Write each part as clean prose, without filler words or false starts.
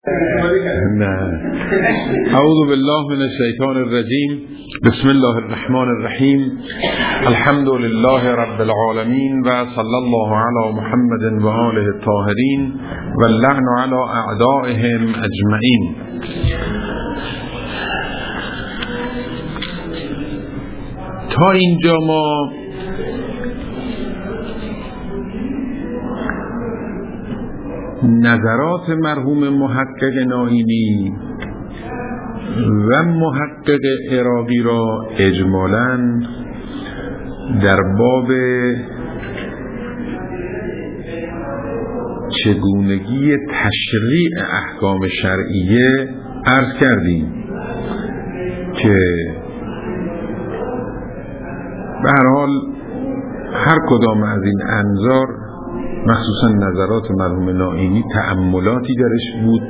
نه. اعوذ بالله من الشیطان الرجیم. بسم الله الرحمن الرحیم. الحمد لله رب العالمین و صلی الله علی محمد و آله الطاهرین و اللعن علی اعدائهم اجمعین. تا اینجا ما نظرات مرحوم محقق نائینی و محقق عراقی را اجمالاً در باب چگونگی تشریع احکام شرعیه عرض کردیم که به هر حال هر کدام از این انظار، مخصوصا نظرات مرحوم نائینی، تأملاتی درش بود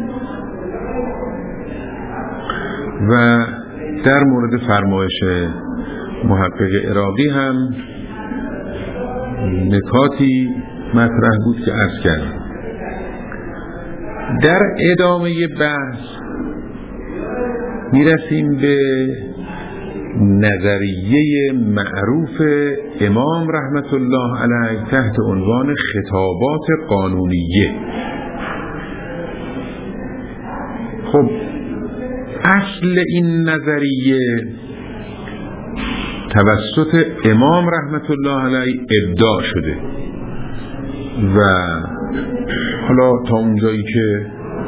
و در مورد فرمایش محقق عراقی هم نکاتی مطرح بود که عرض کردم. در ادامه بحث میرسیم به نظریه معروف امام رحمت الله علیه تحت عنوان خطابات قانونیه. خب اصل این نظریه توسط امام رحمت الله علیه ابداع شده و حالا تا اونجایی که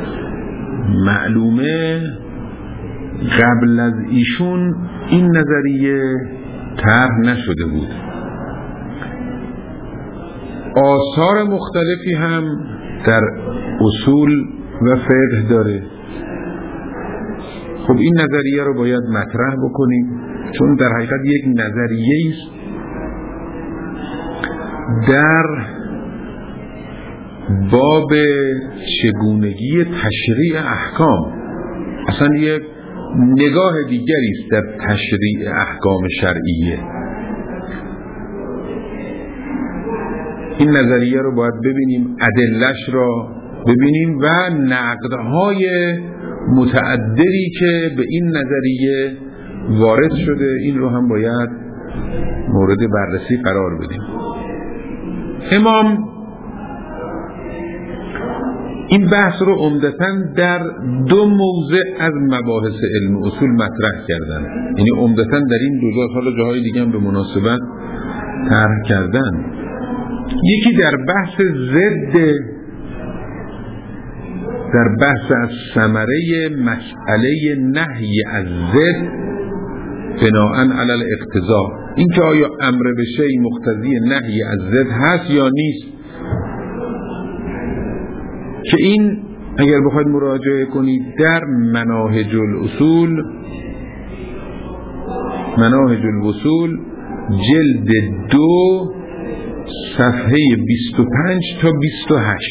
معلومه قبل از ایشون این نظریه طرح نشده بود. آثار مختلفی هم در اصول و فقه داره. خب این نظریه رو باید مطرح بکنیم چون در حقیقت یک نظریه است در باب چگونگی تشریع احکام. اصلا یک نگاه دیگری است در تشریع احکام شرعیه. این نظریه رو باید ببینیم، ادله‌اش را ببینیم و نقدهای متعددی که به این نظریه وارد شده این رو هم باید مورد بررسی قرار بدیم. امام این بحث رو عمدتاً در دو موضع از مباحث علم اصول مطرح کردن، یعنی عمدتاً در این دو جا، حالا جاهای دیگه هم به مناسبت طرح کردن. یکی در بحث ضد، در بحث از ثمره مسئله نهی از ضد بناءً علی الاقتضا، این که آیا امر به شیء مقتضی نهی از ضد هست یا نیست، که این اگر بخواید مراجعه کنید در مناهج الوصول جلد 2 صفحه 25 تا 28.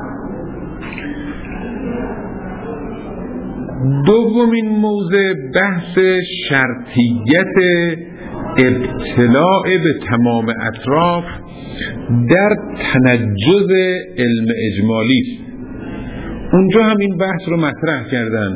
دومین موضوع بحث شرطیت ابتلاع به تمام اطراف در تنجز علم اجمالی است. اونجا هم این بحث رو مطرح کردن.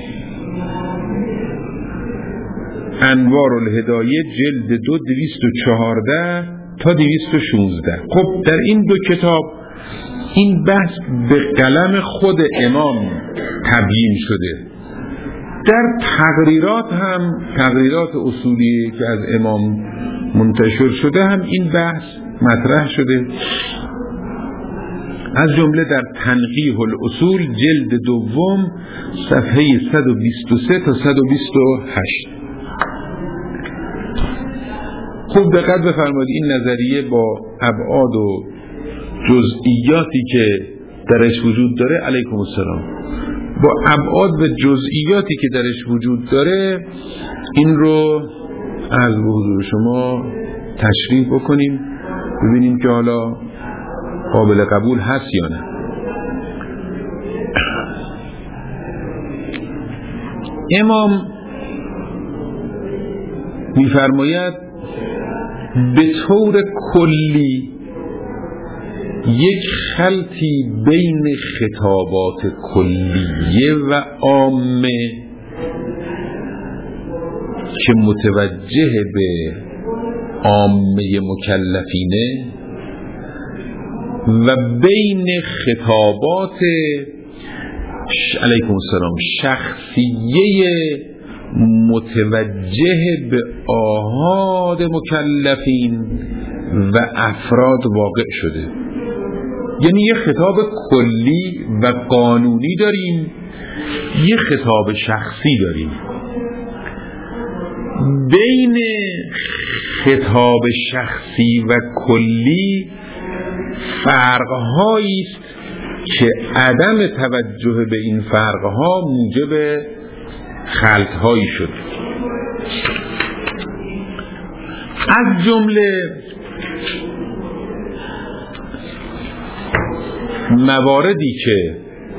انوار الهدایه جلد 2 214 تا 216. خب در این دو کتاب این بحث به قلم خود امام تبیین شده. در تقریرات هم، تقریرات اصولی که از امام منتشر شده هم این بحث مطرح شده، از جمله در تنقیح الاصول جلد 2 صفحه 123 تا 128. خوب دقت بفرمایید، این نظریه با ابعاد و جزئیاتی که درش وجود داره، علیکم السلام، با ابعاد و جزئیاتی که درش وجود داره این رو از حضور شما تشریح بکنیم، ببینیم که حالا قابل قبول هست یا نه. امام می‌فرماید به طور کلی یک خلطی بین خطابات کلیه و عامه که متوجه به عامه مکلفینه و بین خطابات علیکم السلام شخصیه متوجه به آحاد مکلفین و افراد واقع شده. یعنی یه خطاب کلی و قانونی داریم، یه خطاب شخصی داریم. بین خطاب شخصی و کلی فرق‌هایی است که عدم توجه به این فرق‌ها موجب خلط‌هایی شد. از جمله مواردی که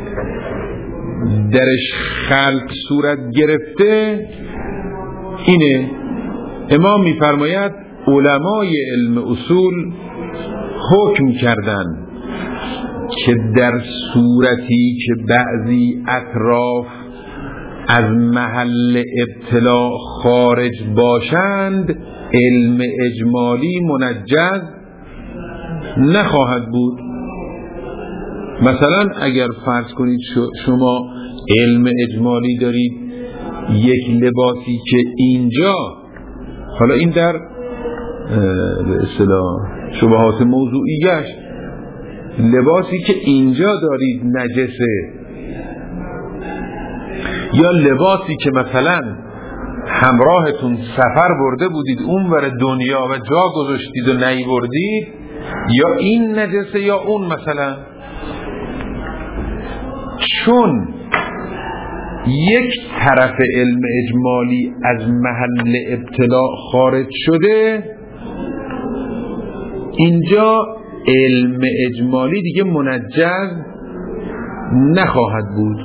درش خلط صورت گرفته اینه. امام می‌فرماید علمای علم اصول حکم کردن که در صورتی که بعضی اطراف از محل ابتلا خارج باشند علم اجمالی منجز نخواهد بود. مثلا اگر فرض کنید شما علم اجمالی دارید یک لباسی که اینجا، حالا این در به اصطلاح شبهات موضوعیش، لباسی که اینجا دارید نجسه، یا لباسی که مثلا همراهتون سفر برده بودید اونور دنیا و جا گذاشتید و نیوردید، یا این نجسه یا اون مثلا. چون یک طرف علم اجمالی از محل ابتلا خارج شده، اینجا علم اجمالی دیگه منجز نخواهد بود.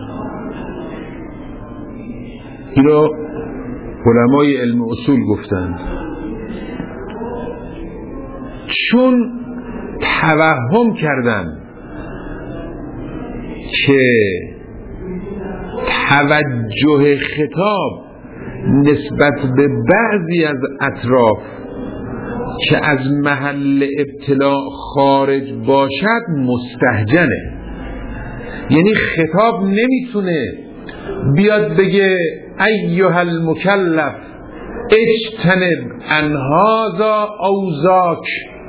اینو علمای علم اصول گفتند. چون توهم کردن که توجه خطاب نسبت به بعضی از اطراف که از محل ابتلا خارج باشد مستهجنه. یعنی خطاب نمیتونه بیاد بگه ایها المکلف اجتنب عن هذا او ذاک.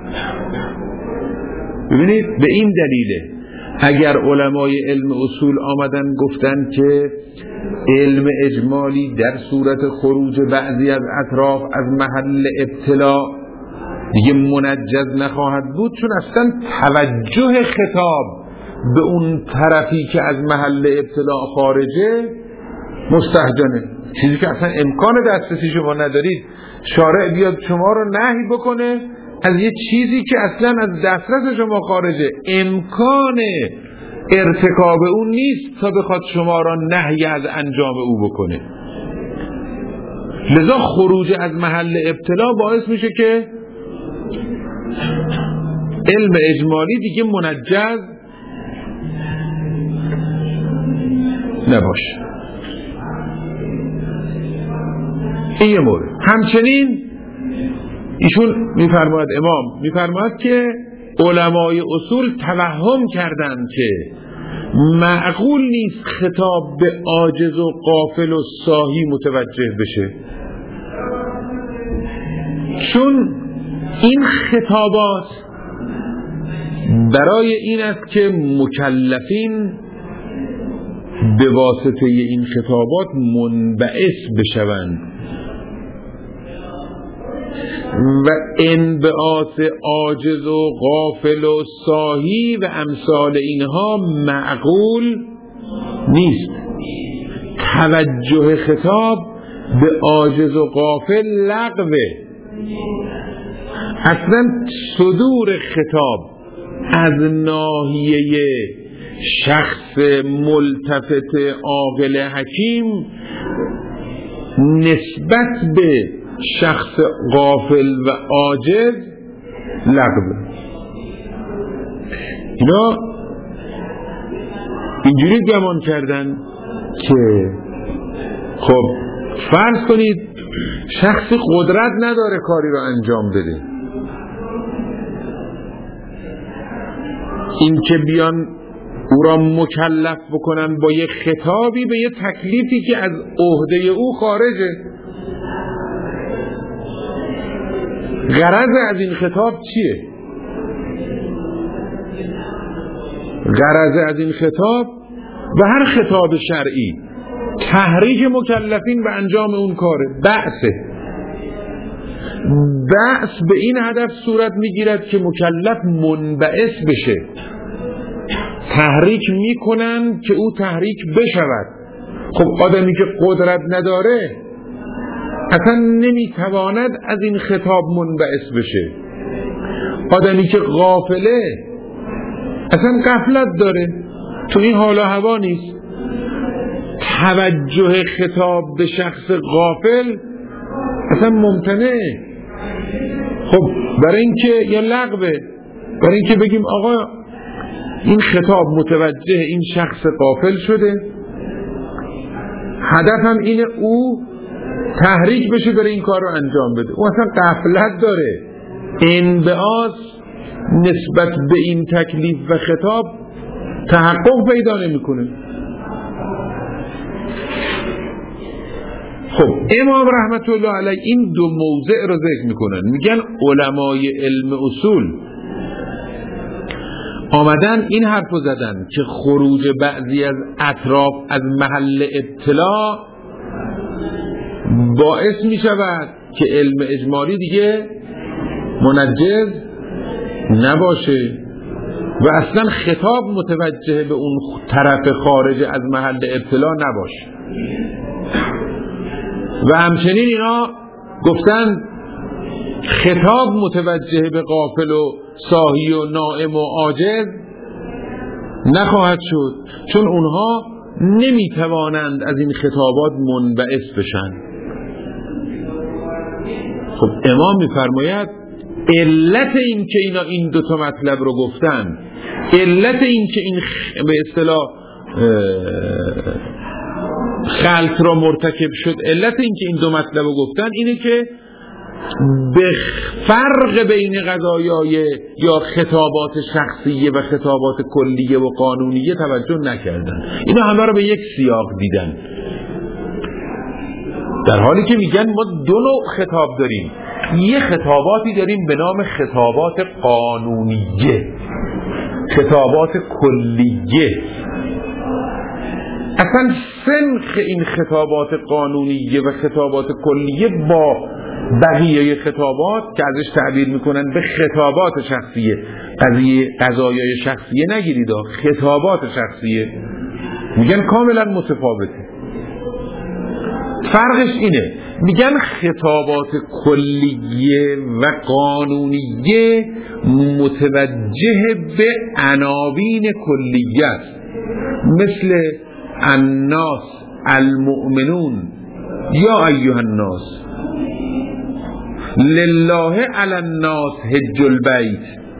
ببینید به این دلیله اگر علمای علم اصول آمدن گفتن که علم اجمالی در صورت خروج بعضی از اطراف از محل ابتلا دیگه منجز نخواهد بود، چون اصلا توجه خطاب به اون طرفی که از محل ابتلا خارجه مستهجنه. چیزی که اصلا امکان دسترسی شما ندارید، شارع بیاد شما رو نهی بکنه از یه چیزی که اصلا از دسترس شما خارجه، امکان ارتکاب اون نیست تا بخواد شما را نهی از انجام او بکنه. لذا خروج از محل ابتلا باعث میشه که علم اجمالی دیگه منجز نباشه. این یه مورد. همچنین ایشون میفرماید، امام میفرماید که علمای اصول توهم کردن که معقول نیست خطاب به عاجز و غافل و ساهی متوجه بشه، چون این خطابات برای این است که مکلفین به واسطه این خطابات منبعث بشوند و انبعاث عاجز و غافل و ساهی و امثال اینها معقول نیست. توجه خطاب به عاجز و غافل لغوه. اصلا صدور خطاب از ناحیه شخص ملتفت عاقل حکیم نسبت به شخص غافل و عاجز لغو. اینا اینجوری گمان کردن که خب فرض کنید شخصی قدرت نداره کاری رو انجام بده، این که بیان او را مکلف بکنن با یه خطابی به یه تکلیفی که از عهده او خارجه. غرض از این خطاب چیه؟ غرض از این خطاب و هر خطاب شرعی تحریک مکلفین به انجام اون کاره. بعث به این هدف صورت میگیرد که مکلف منبعث بشه، تحریک میکنن که او تحریک بشود. خب آدمی که قدرت نداره اصلا نمیتواند از این خطاب منبعث بشه. آدمی که غافله اصلا غفلت داره، تو این حال و هوا نیست. توجه خطاب به شخص غافل اصلا ممتنعه. خب برای اینکه یا لغوه، برای اینکه بگیم آقا این خطاب متوجه این شخص غافل شده، هدفم اینه او تحریک بشه برای این کار رو انجام بده. او اصلا غفلت داره، انبعاث نسبت به این تکلیف و خطاب تحقق پیدا نمیکنه. خب امام رحمت الله علیه این دو موضع رو ذکر میکنن، میگن علمای علم اصول آمدن این حرف رو زدن که خروج بعضی از اطراف از محل اطلاع باعث می شود که علم اجمالی دیگه منجز نباشه و اصلا خطاب متوجه به اون طرف خارج از محل اطلاع نباشه. و همچنین اینا گفتن خطاب متوجه به غافل و ساهی و نائم و عاجز نخواهد شد، چون اونها نمیتوانند از این خطابات منبعث بشن. خب امام میفرماید علت این که اینا این دوتا مطلب رو گفتن، علت این که این به اصطلاح خلط را مرتکب شد، علت این که این دو مطلب رو گفتن اینه که به فرق بین قضایای یا خطابات شخصیه و خطابات کلیه و قانونیه توجه نکردن. اینا همه رو به یک سیاق دیدن، در حالی که میگن ما دو نوع خطاب داریم. یه خطاباتی داریم به نام خطابات قانونیه، خطابات کلیه. اصلا سنخ این خطابات قانونیه و خطابات کلیه با بقیه خطابات که ازش تعبیر میکنن به خطابات شخصیه، قضایای شخصیه نگیرید، خطابات شخصیه، میگن کاملا متفاوته. فرقش اینه، میگن خطابات کلیه و قانونیه متوجه به عناوین کلیه است، مثل الناس المؤمنون یا ایها الناس، لله علی الناس حج البیت،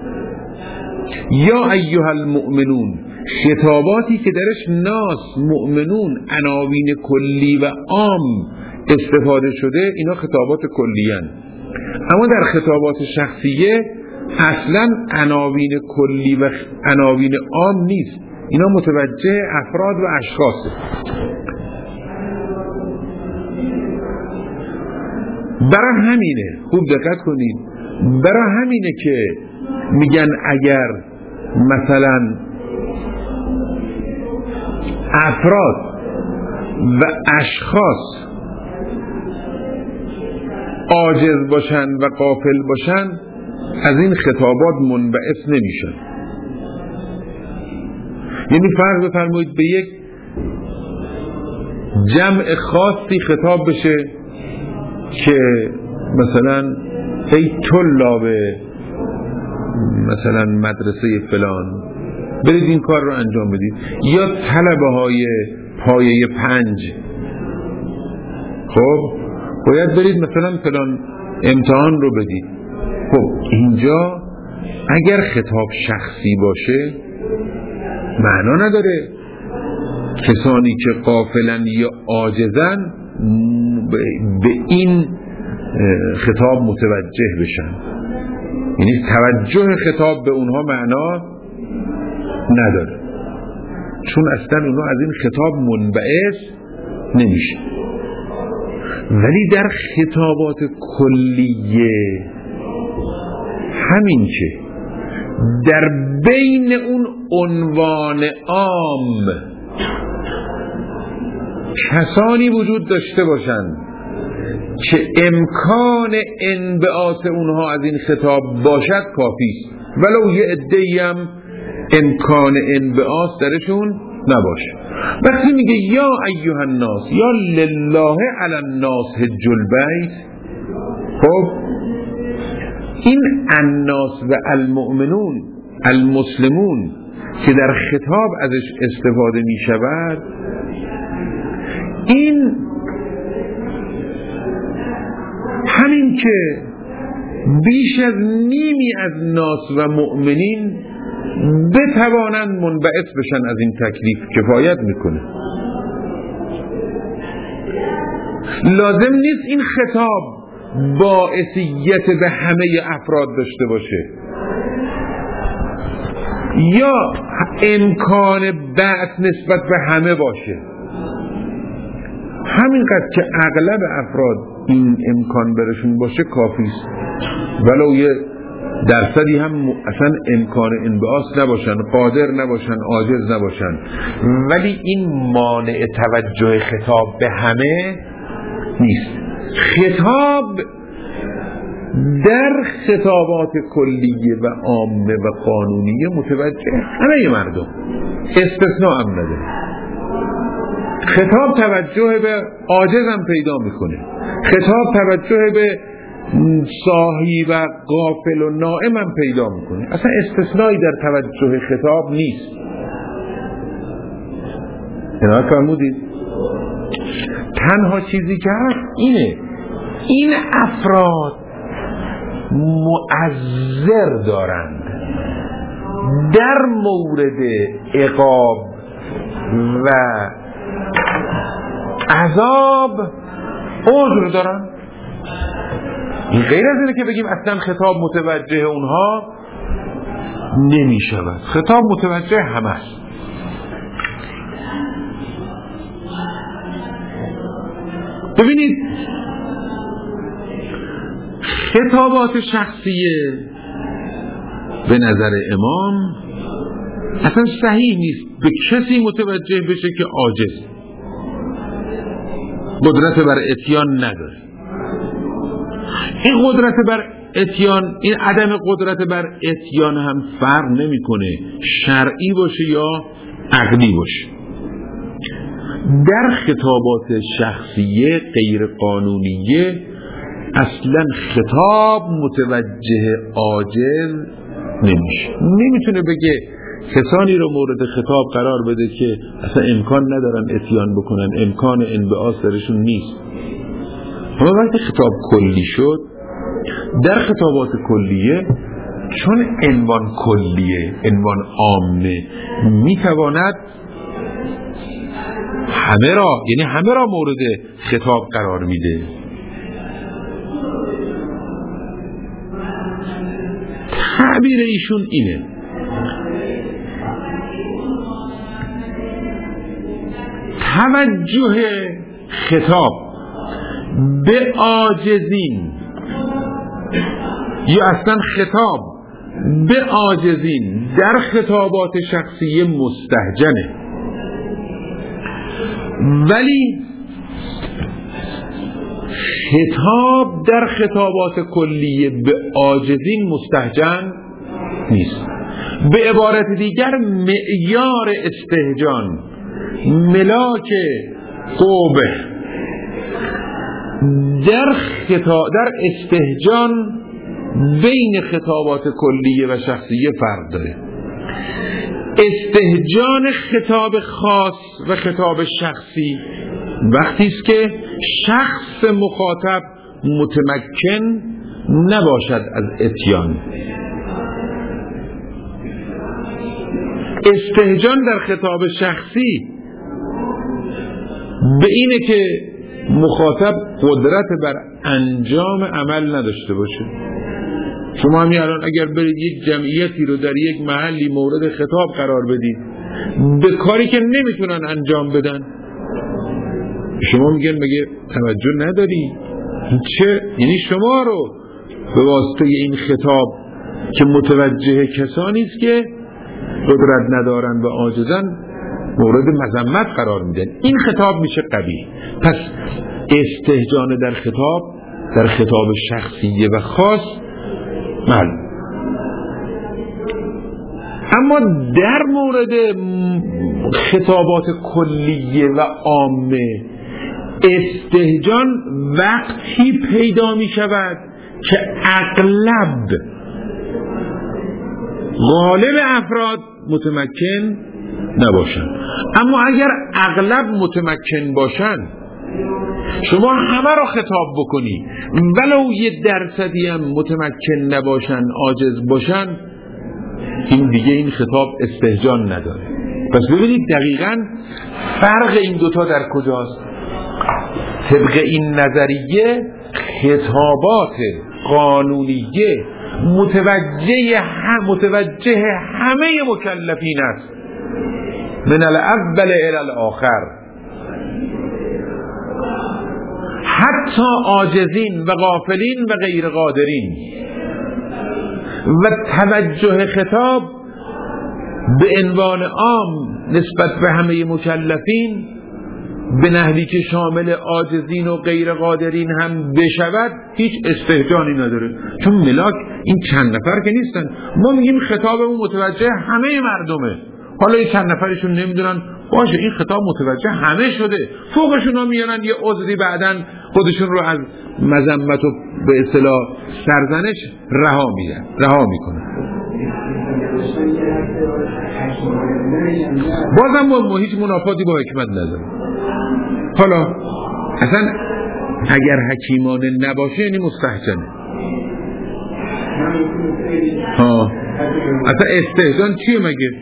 یا ایها المؤمنون. خطاباتی که درش ناس، مؤمنون، عناوین کلی و عام استفاده شده، اینا خطابات کلیان. اما در خطابات شخصیه اصلا عناوین کلی و عناوین عام نیست، اینا متوجه افراد و اشخاصه. برای همینه، خوب دقت کنید، برای همینه که میگن اگر مثلا افراد و اشخاص عاجز باشن و غافل باشن، از این خطابات منبعث نمیشن. یعنی فرض بفرمایید به یک جمع خاصی خطاب بشه که مثلا ای طلاب مثلا مدرسه فلان برید این کار رو انجام بدید، یا طلبه های پایه 5 خب باید برید مثلا فلان امتحان رو بدید. خب اینجا اگر خطاب شخصی باشه معنا نداره کسانی که غافلن یا عاجزن به این خطاب متوجه بشن، یعنی توجه خطاب به اونها معنا نداره، چون اصلا اونها از این خطاب منبعث نمیشه. ولی در خطابات کلیه همین که در بین اون عنوان عام کسانی وجود داشته باشند که امکان انبعاث اونها از این خطاب باشد کافی است، ولو یه عده‌ای هم امکان انبعاث درشون نباشه. وقتی میگه یا ایها الناس یا لله علی الناس حج البیت، خب این الناس و المؤمنون المسلمون که در خطاب ازش استفاده میشود، این همین که بیش از نیمی از ناس و مؤمنین بتوانند منبعث بشن از این تکلیف کفایت میکنه. لازم نیست این خطاب باعثیت به همه افراد داشته باشه یا امکان بعث نسبت به همه باشه. همینقدر که اغلب افراد این امکان برشون باشه کافی است، ولو یه درصدی هم اصلا امکان انبعاث نباشن، قادر نباشن، عاجز نباشن، ولی این مانع توجه خطاب به همه نیست. خطاب در خطابات کلیه و عامه و قانونیه متوجه همه مردم، استثناء هم نداره. خطاب توجه به عاجز هم پیدا میکنه، خطاب توجه به صاحی و غافل و نائم هم پیدا میکنه، اصلا استثنایی در توجه خطاب نیست. اینا فرمودید تنها چیزی که هست اینه، این افراد مؤثر دارند در مورد عقاب و عذاب، عذر دارن. این غیر از اینه که بگیم اصلا خطاب متوجه اونها نمی شود، خطاب متوجه همه است. ببینید خطابات شخصیه به نظر امام اصلا صحیح نیست به کسی متوجه بشه که عاجز، قدرت بر اتیان نداره. این قدرت بر اتیان، این عدم قدرت بر اتیان هم فرق نمیکنه شرعی باشه یا عقلی باشه. در خطابات شخصیه غیر قانونیه اصلا خطاب متوجه عاجز نمیشه. نمیتونه بگه کسانی رو مورد خطاب قرار بده که اصلا امکان ندارن اتیان بکنن، امکان انبعاث درشون نیست. اما وقتی خطاب کلی شد، در خطابات کلیه چون عنوان کلیه، عنوان عامه، میتواند همه را، یعنی همه را مورد خطاب قرار میده. تعبیر ایشون اینه توجه خطاب به عاجزین یا اصلا خطاب به عاجزین در خطابات شخصیه مستهجنه، ولی خطاب در خطابات کلیه به عاجزین مستهجن نیست. به عبارت دیگر معیار استهجان، ملاک قوبه در استهجان بین خطابات کلیه و شخصیه فرق داره. استهجان خطاب خاص و خطاب شخصی وقتی است که شخص مخاطب متمکن نباشد از اتیان، استهجان در خطاب شخصی به اینه که مخاطب قدرت بر انجام عمل نداشته باشه. شما همین الان اگر برید یک جمعیتی رو در یک محلی مورد خطاب قرار بدید به کاری که نمیتونن انجام بدن، شما میگن مگه توجه نداری؟ چه؟ یعنی شما رو به واسطه این خطاب که متوجه کسانی است که قدرت ندارن و عاجزن مورد مذمت قرار میدن. این خطاب میشه قبیح. پس استهجان در خطاب شخصی و خاص معلوم. اما در مورد خطابات کلیه و عامه استهجان وقتی پیدا می شود که اغلب غالب افراد متمکن نباشن. اما اگر اغلب متمکن باشن، شما همه را خطاب بکنی ولو 1% هم متمکن نباشن، عاجز باشن، این دیگه این خطاب استهجان نداره. پس ببینید دقیقاً فرق این دوتا در کجاست. طبق این نظریه خطابات قانونیه متوجه همه مکلفین است، من الاول الی الاخر، حتی عاجزین و غافلین و غیر قادرین. و توجه خطاب به عنوان عام نسبت به همه مکلفین به نحوی که شامل عاجزین و غیر قادرین هم بشود هیچ استهجانی نداره، چون ملاک این چند نفر که نیستن. ما میگیم خطابمون متوجه همه مردمه، حالا این چند نفرشون نمیدونن، باشه این خطاب متوجه همه شده، فوقشون ها میانن یه عذری بعدن خودشون رو از مذمت و به اصطلاح سرزنش رها میکنن. بازم با هیچ منافاتی با حکمت نداره. حالا اصلا اگر حکیمانه نباشه یعنی مستهجنه. اصلا استهجان چیه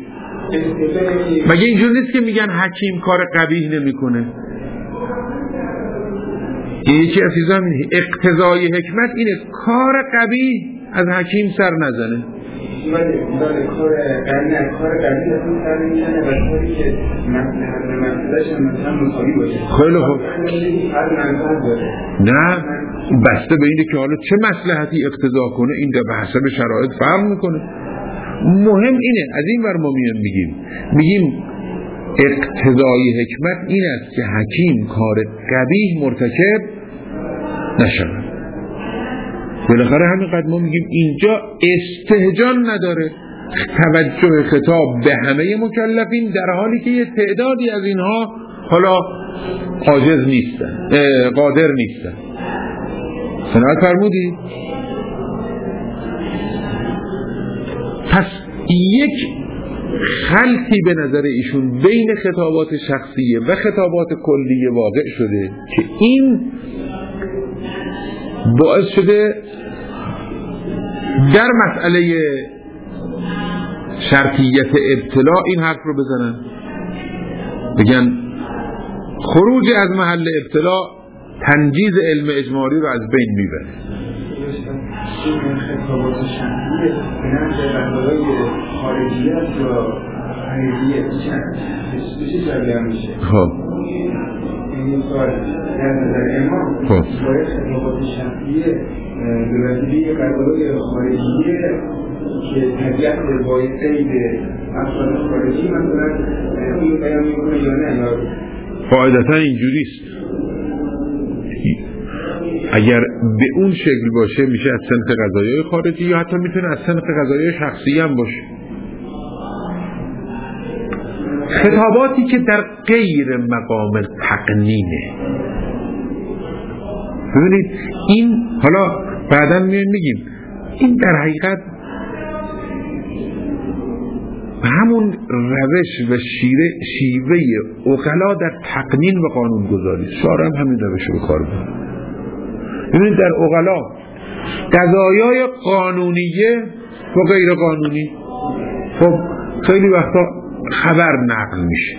مگه اینجور نیست که میگن حکیم کار قبیح نمیکنه؟ یکی از چیزا همینه، اقتضای حکمت اینه کار قبیح از حکیم سر نزنه. کار قبیح سر نمیزنه و کاری که مسئلهش مثلا مساوی باشه. خیلی خوب. نه بسته به اینه که حالا چه مصلحتی اقتضا کنه، این به حسب شرایط فرق میکنه. مهم اینه، از این ور ما میگیم اقتضای حکمت این است که حکیم کار قبیح مرتکب نشود. بالاخره همینقدر ما میگیم اینجا استهجان نداره، توجه خطاب به همه مکلفین، در حالی که یه تعدادی از اینها حالا عاجز نیستن، قادر نیستن. سمعت فرمودی؟ پس یک خلطی به نظر ایشون بین خطابات شخصیه و خطابات کلیه واقع شده که این باعث شده در مسئله شرطیت ابتلا این حرف رو بزنن، بگن خروج از محل ابتلا تنجیز علم اجمالی رو از بین میبره. خطابات شخصیه به نظرهای خارجیه یا خارجیه چه جایی میشه؟ خب این سوال در نظر امام باید خطابات شخصیه به وسیله قضاهای خارجیه که طبیعت باید قید افراد خارجی مثلا اون بیان میکنه یا نه؟ قاعدتا اینجوریست. اگر به اون شکل باشه میشه از صنف قضایای خارجی، یا حتی میتونه از صنف قضایای شخصی هم باشه. خطاباتی که در غیر مقام تقنینه، ببینید این حالا بعداً میگیم این در حقیقت همون روش و شیوه عقلا در تقنین و قانون گذاری، شارع هم همین روش رو کار برد. ببینید در عقلا قضایای قانونیه و غیر قانونی، خب خیلی وقتا خبر نقل میشه،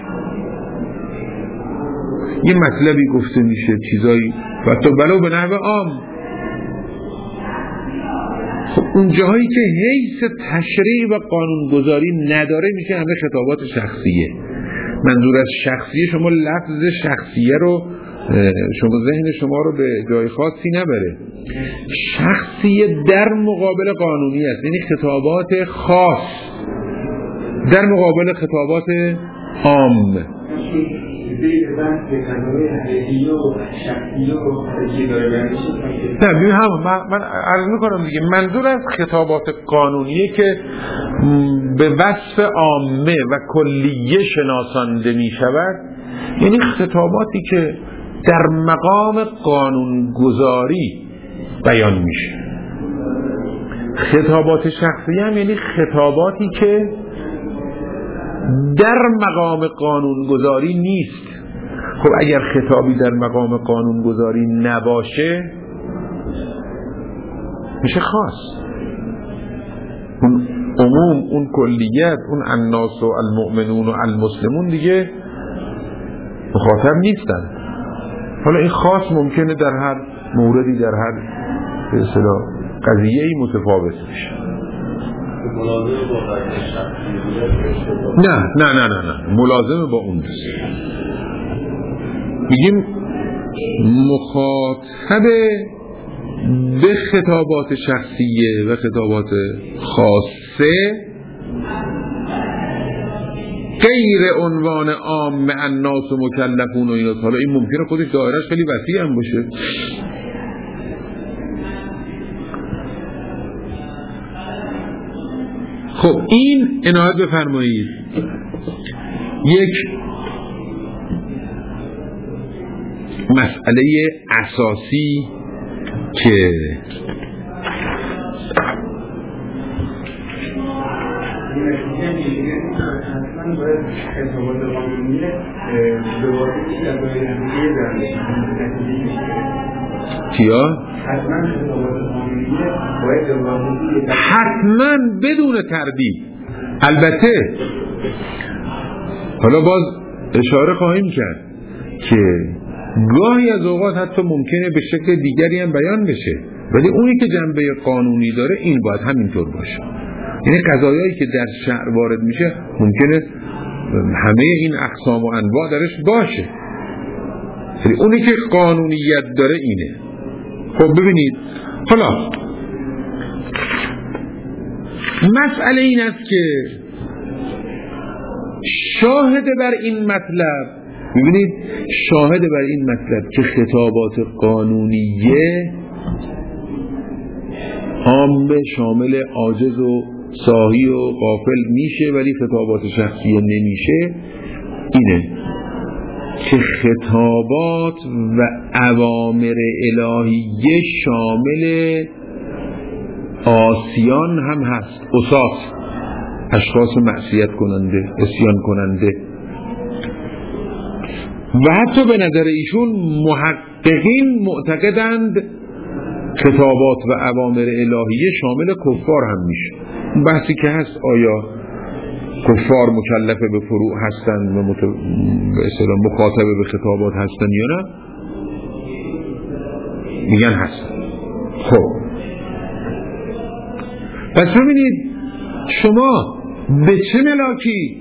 یه مطلبی گفته میشه، چیزایی و تو بلو به نحو عام. خب اون جاهایی که حیث تشریع و قانونگذاری نداره میشه همه خطابات شخصیه. منظور از شخصیه شما لفظ شخصیه رو شما ذهن شما رو به جای خاصی نبره. شخصیه در مقابل قانونی است، یعنی خطابات خاص در مقابل خطابات عام. نه ببین من عرض میکنم دیگه، منظور از خطابات قانونیه که به وصف عامه و کلیه شناسانده میشود، یعنی خطاباتی که در مقام قانونگذاری بیان میشه. خطابات شخصی هم یعنی خطاباتی که در مقام قانونگذاری نیست. خب اگر خطابی در مقام قانونگذاری نباشه میشه خاص. اون عموم، اون کلیت، اون الناس و المؤمنون و المسلمون دیگه مخاطب نیستن. حالا این خاص ممکنه در هر موردی، در هر به اصطلاح قضیه‌ای متفاوت بشه. نه ملازمه با اون دوست. میگیم مخاطب به خطابات شخصیه و خطابات خاصه غیر عنوان عام الناس و مکلفون و ایناست. حالا این ممکنه خودش دایرهش خیلی وسیع هم باشه. خب این عنایت بفرمایید یک مسئله اساسی که چیا؟ حتما بدون تردید. البته حالا باز اشاره خواهیم کرد که گاهی از اوقات حتی ممکنه به شکل دیگری هم بیان بشه، ولی اونی که جنبه قانونی داره این باید همینطور باشه. یعنی قضایایی که در شرع وارد میشه ممکنه همه این اقسام و انواع درش باشه، ولی اونی که قانونیت داره اینه. خب ببینید، حالا مسئله این است که شاهد بر این مطلب، ببینید شاهد بر این مطلب که خطابات قانونیه عامه شامل عاجز و ساهی و غافل میشه ولی خطابات شخصیه نمیشه، اینه که خطابات و اوامر الهیه شامل عاصیان هم هست، عصات، اشخاص معصیت کننده، عصیان کننده. و حتی به نظر ایشون محققین معتقدند خطابات و اوامر الهیه شامل کفار هم میشه. بحثی که هست آیا کفار مکلف به فروع هستند و به اصطلاح مخاطب به خطابات هستند یا نه؟ میگن هستند. خب پس ببینید شما به چه ملاکی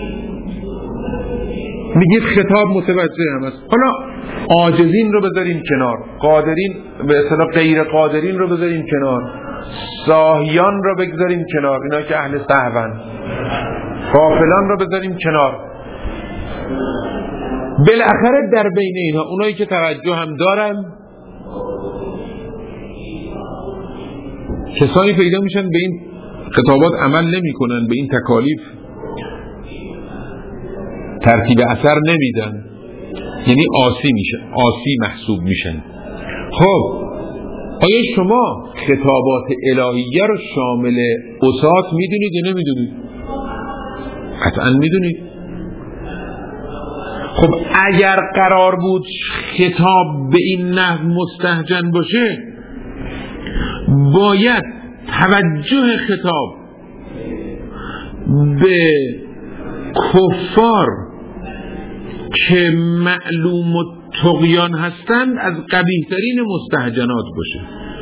میگید خطاب متوجه هم است؟ حالا عاجزین رو بذاریم کنار، قادرین به اصطلاح غیر قادرین رو بذاریم کنار، ساهیان رو بگذاریم کنار، اینا که اهل سهون، غافلان رو بذاریم کنار. بالاخره در بین اینها اونایی که توجه هم دارن کسانی پیدا میشن به این خطابات عمل نمی کنن، به این تکالیف ترتیب اثر نمیدن، یعنی عاصی میشن، عاصی محسوب میشن. خب آیا شما خطابات الهیه رو شامل عصات میدونید یا نمیدونید؟ قطعا میدونید. خب اگر قرار بود خطاب به این نحو مستهجن باشه باید توجه خطاب به کفار که معلوم و طغیان هستند از قبیح‌ترین مستهجنات باشه.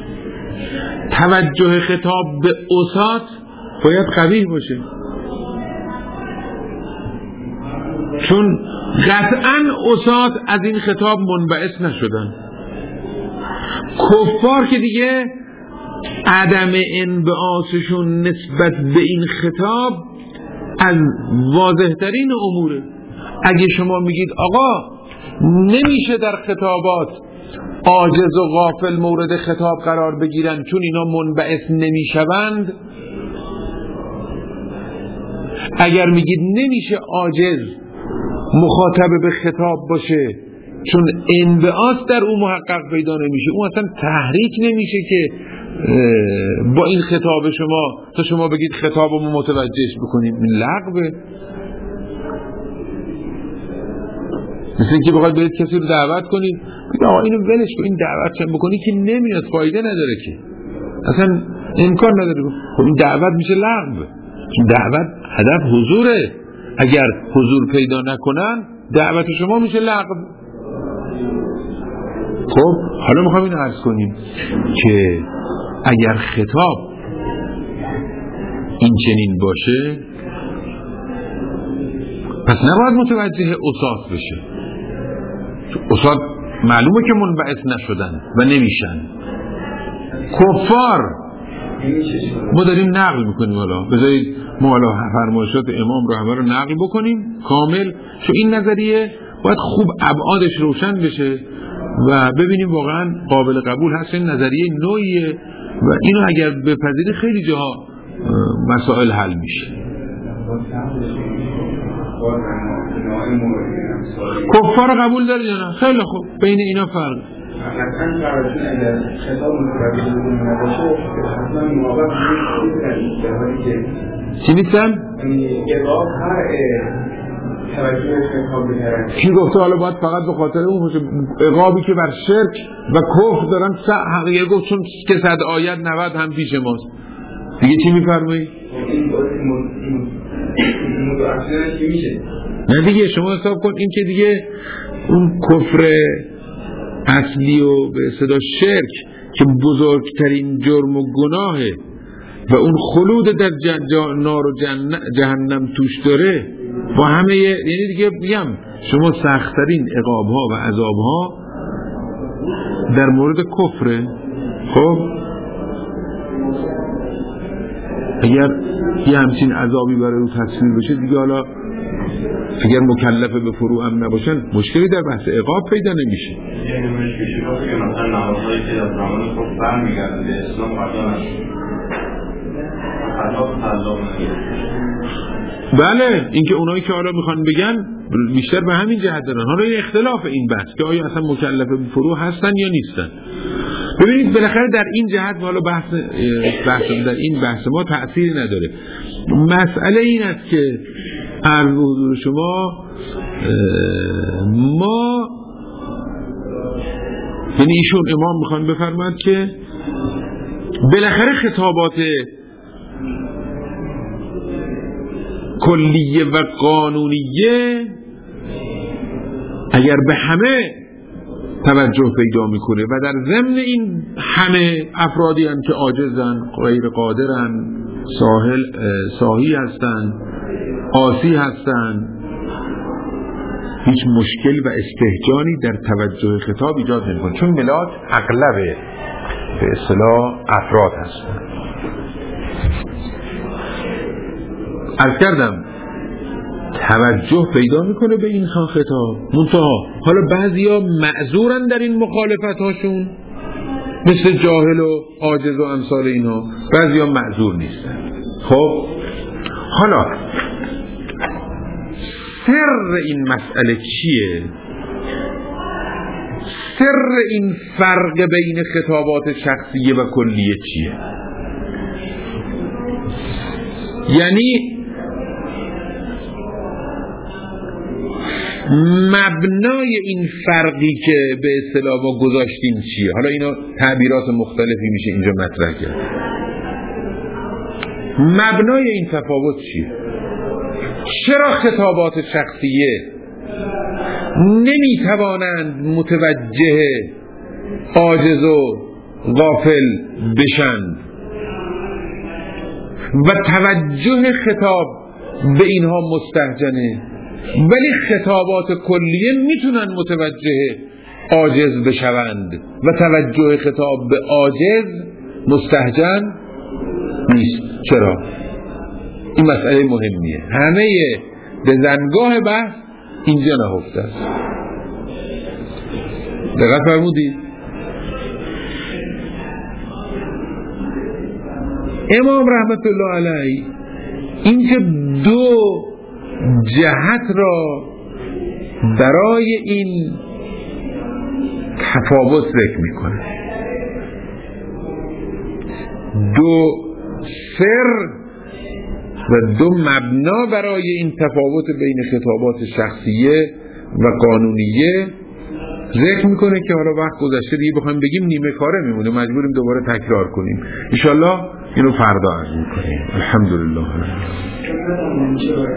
توجه خطاب به عصات باید قبیح باشه، چون قطعاً عصات از این خطاب منبعث نشدن. کفار که دیگه عدم انبعاثشون نسبت به این خطاب از واضح‌ترین اموره. اگه شما میگید آقا نمیشه در خطابات عاجز و غافل مورد خطاب قرار بگیرن چون اینا منبعث نمیشوند، اگر میگید نمیشه عاجز مخاطب به خطاب باشه چون انبعاث در اون محقق پیدا نمیشه، اون اصلا تحریک نمیشه که با این خطاب شما تا شما بگید خطابمو متوجهش بکنیم، این لغوه. مثل اینکه بخواید برید کسی رو دعوت کنید بگید آقا اینو ولش کن، این دعوت چند بکنی که نمیاد، فایده نداره که، اصلا امکان نداره. خب این دعوت میشه لغو، چون دعوت هدف حضوره، اگر حضور پیدا نکنن دعوت شما میشه لغو. خب حالا میخوام اینو عرض کنیم که اگر خطاب این چنین باشه پس نباید متوجه عصات بشه. عصات معلومه که منبعث نشدن و نمیشن. کفار ما داریم نقل میکنیم، حالا بذارید ما حالا فرمایشات امام رو همه رو نقل بکنیم کامل، چون این نظریه باید خوب ابعادش روشن بشه و ببینیم واقعا قابل قبول هست. این نظریه نوعیه و اینو اگر بپذیری خیلی جاها مسائل حل میشه. کفار قبول داری یا نه؟ خیلی خوب، بین اینا فرق. چی نیستن؟ کی گفته حالا باید فقط به خاطر اون عقابی که بر شرک و کفر دارن حقیقه گفت چون که 100 آیت 90 هم پیش ماست دیگه چی میفرمایی؟ نه دیگه شما حساب کن این که دیگه اون کفر اصلی و به اصطلاح شرک که بزرگترین جرم و گناهه و اون خلود در نار و جهنم توش داره با همه، یعنی دیگه بگم شما سخت‌ترین عقاب‌ها و عذاب‌ها در مورد کفره. خب اگر یه همچین عذابی برای او تصویر بشه دیگه، حالا اگر مکلف به فروع هم نباشن مشکلی در بحث عقاب پیدا نمیشه. یعنی مشکلی باشه که مثلا نهادهایی که از زمان خود برمیگرده به اسلام قضا نشد بله، اینکه اونایی که حالا میخوان بگن بیشتر به همین جهت دارن. حالا این اختلاف این بحث که آیا اصلا مکلف به فروع هستن یا نیستن. ببینید بالاخره در این جهت حالا بحث در این بحث ما تأثیری نداره. مسئله این است که عرض به حضور شما ما، یعنی ایشون امام میخوان بفرماد که بالاخره خطابات کلیه و قانونیه اگر به همه توجه پیدا میکنه و در ضمن این همه افرادی هستند که عاجزن، غیر قادرن، ساهی هستن، عاصی هستن، هیچ مشکل و استهجانی در توجه خطاب ایجاد نمیکنه، چون ملات اغلب به اصطلاح افراد هستن. عرض کردم توجه پیدا میکنه به این خطاب، منتها حالا بعضیا معذورن در این مخالفت هاشون مثل جاهل و عاجز و امثال اینا، بعضیا معذور نیستن. خب حالا سر این مسئله چیه؟ سر این فرق بین خطابات شخصیه و کلیه چیه؟ یعنی مبنای این فرقی که به اصطلاح ما گذاشتیم چیه؟ حالا اینا تعبیرات مختلفی میشه اینجا مطرح کرد. مبنای این تفاوت چیه؟ چرا خطابات شخصیه نمیتوانند متوجه عاجز و غافل بشند و توجه خطاب به اینها مستهجنه، ولی خطابات کلیه میتونن متوجه عاجز بشوند و توجه خطاب به عاجز مستهجن نیست. چرا؟ این مسئله مهمیه، همه به زنگاه بحث اینجا نهفته است. دقت فرمودید؟ امام رحمت الله علیه اینکه دو جهت را برای این تفاوت ذکر میکنه، دو سر و دو مبنا برای این تفاوت بین خطابات شخصیه و قانونیه ذکر میکنه که حالا وقت گذشته دیگه بخوایم بگیم نیمه کاره میمونه، مجبوریم دوباره تکرار کنیم. انشالله اینو فردا عرض میکنیم. الحمدلله.